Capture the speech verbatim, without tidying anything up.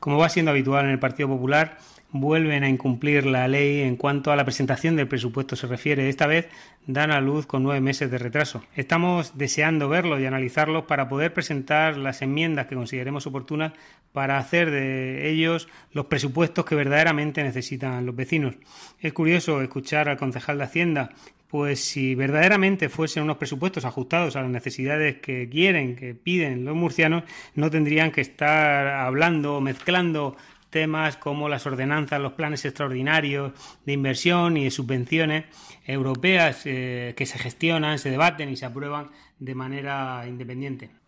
Como va siendo habitual en el Partido Popular, vuelven a incumplir la ley en cuanto a la presentación del presupuesto se refiere. Esta vez dan a luz con nueve meses de retraso. Estamos deseando verlos y analizarlos para poder presentar las enmiendas que consideremos oportunas para hacer de ellos los presupuestos que verdaderamente necesitan los vecinos. Es curioso escuchar al concejal de Hacienda, pues si verdaderamente fuesen unos presupuestos ajustados a las necesidades que quieren, que piden los murcianos, no tendrían que estar hablando o mezclando temas como las ordenanzas, los planes extraordinarios de inversión y de subvenciones europeas eh, que se gestionan, se debaten y se aprueban de manera independiente.